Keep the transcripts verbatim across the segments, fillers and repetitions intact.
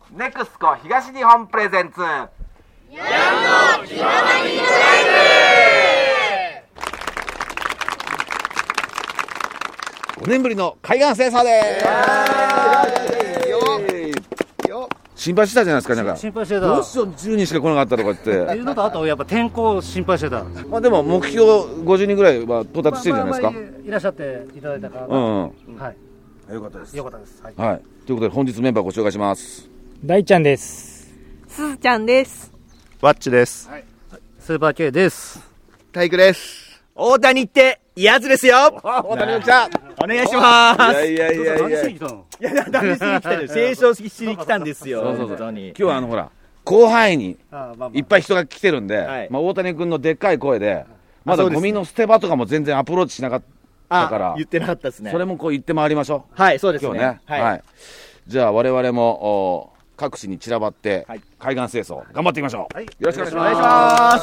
ネクスコ東日本プレゼンツヤンの気ままにドライブ。ごねんぶりの海岸清掃です。心配してたじゃないですか。なんか心配してた。 どうしようじゅうにんしか来なかったとか言っていうのと、あとやっぱ天候を心配してた。 まあでも目標ごじゅうにんぐらいは到達してるんじゃないですか。 まあまあまあいらっしゃっていただいたから、 うんうん、 はい、 よかったです。 よかったです。はい、 はい、ということで本日メンバーご紹介します。 大ちゃんです。 すずちゃんです。 ワッチです。 はい、スーパー K です。 タイクです。大谷ってやつですよ。 大谷が来た。 お願いします。 いやいやいやいや。 何しに来たの？ いや何しに来たの？清掃しに来たんですよ。 そうそうそう。今日はあのほら広範囲にいっぱい人が来てるんで、 はい、 まあ大谷君のでっかい声でまだゴミの捨て場とかも全然アプローチしなかったから、 言ってなかったですね。 それもこう言って回りましょう。はい、そうですね。 今日ね。はい。はい、じゃあ我々も各地に散らばって、はい、海岸清掃頑張っていきましょう。はい、よろしくお願いします。お願い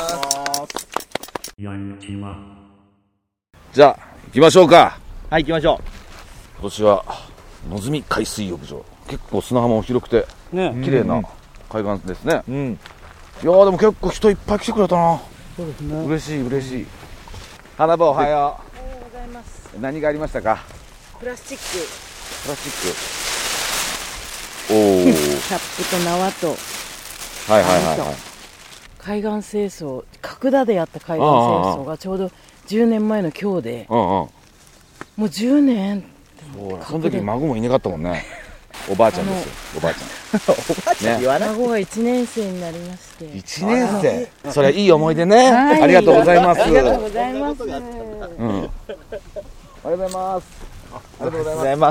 します。じゃあ行きましょうか。 はい、行きましょう。 今年は野積海水浴場、結構砂浜も広くて、ね、綺麗な海岸ですね。うん、いやーでも結構人いっぱい来てくれたな。 そうですね。 嬉しい嬉しい。花場おはよう。 おはようございます。 何がありましたか？ プラスチック。 プラスチック。おお。 キャップと縄と。 はいはいはいはい。 海岸清掃、角田でやった海岸清掃がちょうどじゅうねんまえの今日で、うんうん、もうじゅうねん。 そうだ、その時孫もいなかったもんね。おばあちゃんですよ、おばあちゃん。 おばあちゃん言わない。 孫がいちねん生になりまして。 いちねん生。それいい思い出ね。ありがとうございます。 ありがとうございます。うん。 ありがとうございます。 ありがとうございます。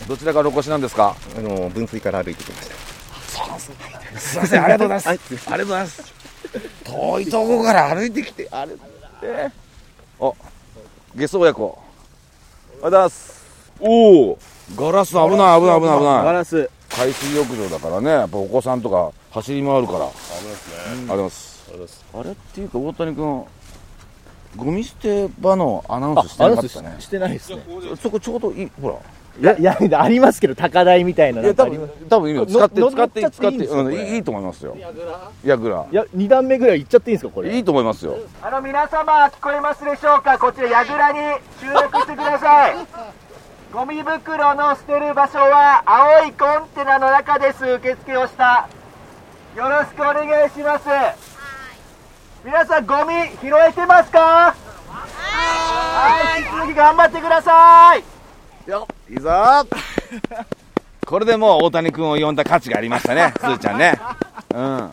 どちらからお越しなんですか？ あの分水から歩いてきました。 そうなんです。すみません、ありがとうございます。ありがとうございます。遠いとこから歩いてきて、あれって。あ、ゲス親子。おはようございます。おお、ガラス危ない危ない危ない危ない。 ガラス。 海水浴場だからね、やっぱお子さんとか走り回るから。危ないですね。ありがとうございます。あれっていうか大谷君、ゴミ捨て場のアナウンスしてなかったね。 してないですね。 そこちょうどいい、ほら。 いやいやありますけど高台みたいな。 いや多分多分いいよ。使って使って使ってうんいいと思いますよ。やぐら。 いやに段目ぐらい行っちゃっていいんですかこれ？ いいと思いますよ。 あの皆様聞こえますでしょうか。こちらやぐらに集約してください。ゴミ袋の捨てる場所は青いコンテナの中です。受付をした。よろしくお願いします。皆さんゴミ拾えてますか？はい、引き続き頑張ってください。 よっ、いいぞこれでもう大谷君を呼んだ価値がありましたね、すーちゃんね。うん。あ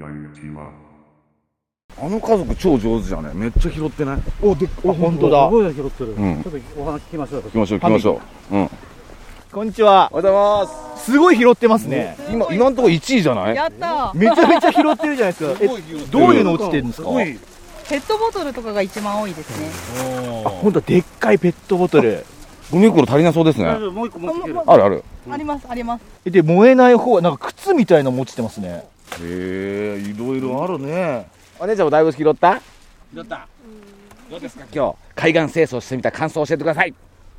の家族超上手じゃね。めっちゃ拾ってない？ お、で、お、本当だ。 すごい拾ってる。 うん、 ちょっとお話聞きましょう。 聞きましょう聞きましょう。うん。 こんにちは。 おはようございます。 すごい拾ってますね。 今今のところいちいじゃない？ やっためちゃめちゃ拾ってるじゃないですか。え、どういうの落ちてるんですか？ ペットボトルとかが一番多いですね。 あ、本当でっかいペットボトル。 ゴミ袋足りなそうですね。 もう一個持ってきてる。 あるある。 ありますあります。 で燃えない方はなんか靴みたいなの持ちてますね。 へえ、いろいろあるね。お姉ちゃんもだいぶ拾った？拾った。どうですか今日海岸清掃してみた感想を教えてください。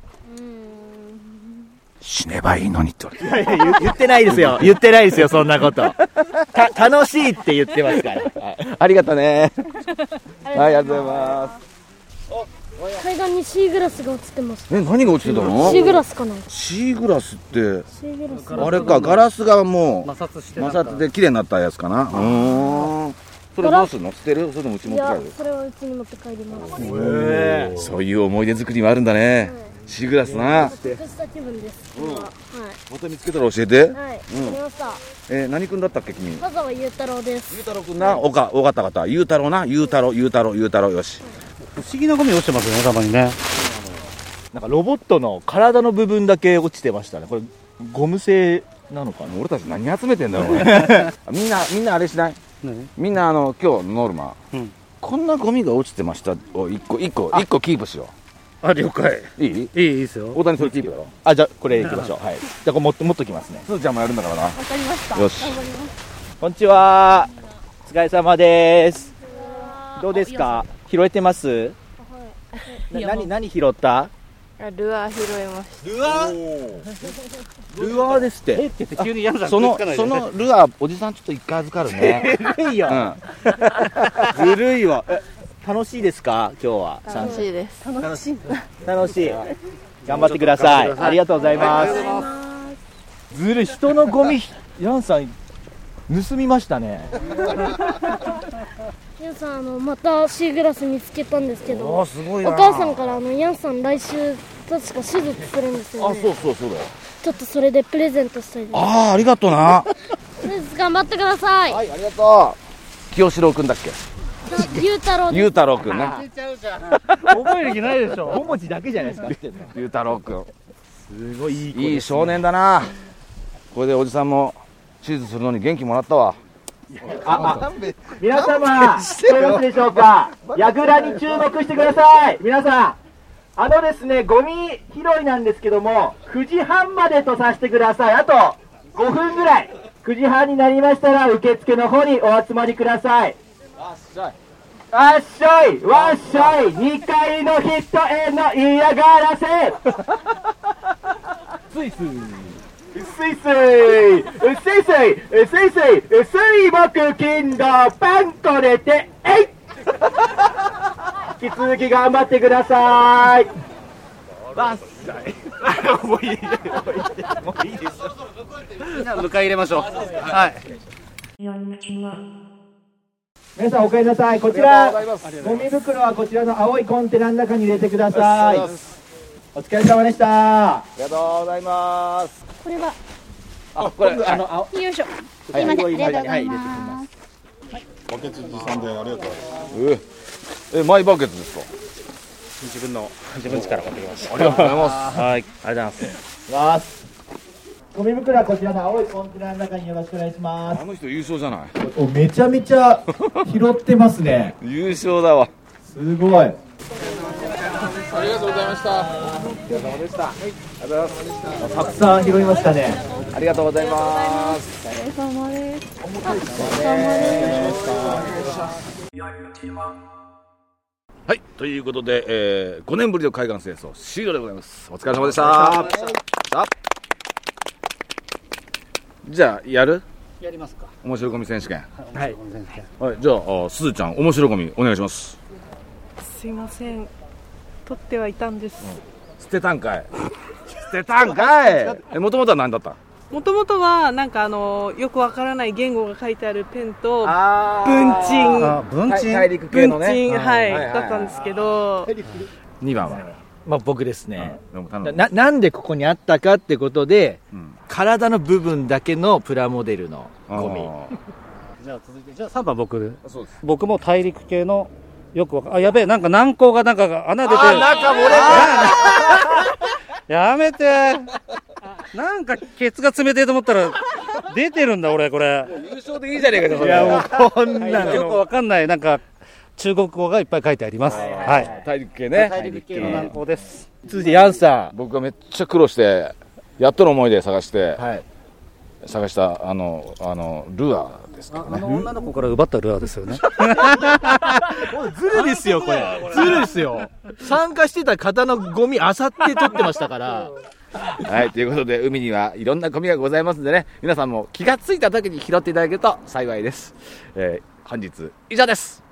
死ねばいいのにって言われて。 いやいや言ってないですよ。言ってないですよそんなこと。た楽しいって言ってますから。 ありがとうね。はい、ありがとうございます。 海岸にシーグラスが落ちてます。 え、何が落ちてたの？ シーグラスかな。 シーグラスって、 シーグラスあれか、ガラスがもう摩擦して摩擦で綺麗になったやつかな。うーん。それどうするの？捨てる？それともうち持って帰る？ いや、それはうちに持って帰ります。 へえ。そういう思い出作りもあるんだね。シーグラスな。 得した気分です。 うん。 はい。 また見つけたら教えて。 はい。作りました。 え、何君だったっけ君？ 田沢裕太郎です。 裕太郎君な。おか、おかったかた。裕太郎な。裕太郎、裕太郎、裕太郎、よし。 不思議なゴミ落ちてますよね、たまにね。 なんかロボットの体の部分だけ落ちてましたね。これゴム製なのかな。 俺たち何集めてんだろう。みんなみんなあれしない？みんなあの今日ノルマ、うん、こんなゴミが落ちてましたを一個一個一個キープしよう。あ、了解。 いい？ いいですよ。 大谷それキープだろ。 あ、じゃあこれいきましょう。はい。じゃあこれ持って持っときますね。 すーちゃんもやるんだからな。 わかりました。 よし。 頑張ります。 こんにちは。お疲れ様です。どうですか？拾えてます？な何何拾った？ ルアー拾いました。 ルアールアーですってえって言って急にヤンさんその食いつかないでそのルアーおじさんちょっと一回預かるねずるいよ、 うんずるいわ。え楽しいですか今日は？ 楽しいです。 楽しい楽しい。頑張ってください。ありがとうございます。ずるい、人のゴミヤンさん盗みましたね。 ヤンさん、あのまたシーグラス見つけたんですけど、 おーすごいなお母さんからあのヤンさん来週確か手術するんですよね。 あそうそうそうだよちょっとそれでプレゼントしたいです。 ああありがとうな手術頑張ってください。 はいありがとう清志郎くんだっけゆうたろうゆうたろうくんね覚える気ないでしょ。 ご文字だけじゃないですか。 ゆうたろうくんすごいいい子ですね。 いい少年だなこれでおじさんも手術するのに元気もらったわああ皆様聞こえますでしょうか。やぐらに注目してください。皆さん、あのですね、ゴミ拾いなんですけども、くじはんまでとさせてください。あとごふんぐらい、くじはんになりましたら受付の方にお集まりください。あっしょいあっしょいわっしょいにかいのヒットへの嫌がらせスイスすいすい、すいすい、すいすい、水木金土パンとれて、えい引き続き頑張ってください。 バッサイもういいもういいもういいです。 みんな迎え入れましょう。はい。 皆さんお帰りなさい。こちらゴミ袋はこちらの青いコンテナの中に入れてください。お疲れ様でした。 ありがとうございますこれはあこれあのよいしょ。すいません、ありがとうございます。 バケツ持参でありがとうございます。 ええマイバケツですか自分の自分力を持ってきました。 ありがとうございますはい、ありがとうございます。 ますゴミ袋はこちらの青いコンテナの中によろしくお願いします。 あの人優勝じゃないおめちゃめちゃ拾ってますね。 優勝だわすごい。 ありがとうございましたお疲れ様でしたありがとうございますたくさん拾いましたね。 ありがとうございますお疲れ様です。 お疲れ様でしたはいということで、えー、ごねんぶりの海岸清掃終了でございます。お疲れ様でしたさあじゃあやるやりますか。 面白ゴミ選手権はい。 はいじゃああすずちゃん面白ゴミお願いします。 すいません。取ってはいたんです。 捨てたんかい捨てたんかいえもともとは何だった？ もともとはなんかあのよくわからない言語が書いてあるペンとあ文鎮あ、文鎮。 大陸系の文ね鎮はいはいはいだったんですけど、 にばんはまあ僕ですね、 でも頼むななんでここにあったかってことで、 うん体の部分だけのプラモデルのゴミ。 あじゃあ続いてじゃあさんばん僕。 ーそうです僕も大陸系のよくわかあやべえなんか軟膏がなんか穴出てる。 中漏れやめて。なんかケツが冷てえと思ったら出てるんだ俺これ。 優勝でいいじゃねえかそれいやもうこんなのよくわかんないなんか中国語がいっぱい書いてあります。はい。 大陸系ね大陸系の軟膏です。 続いてヤンさ僕がめっちゃ苦労してやっとの思いで探してん、はい、 探したあのあのルアーですけどねあの女の子から奪ったルアーですよね。 ずるですよこれ。ずるですよ。参加してた方のゴミあさって取ってましたから。 はいということで海にはいろんなゴミがございますんでね皆さんも気がついた時に拾っていただけると幸いです、えー、本日以上です。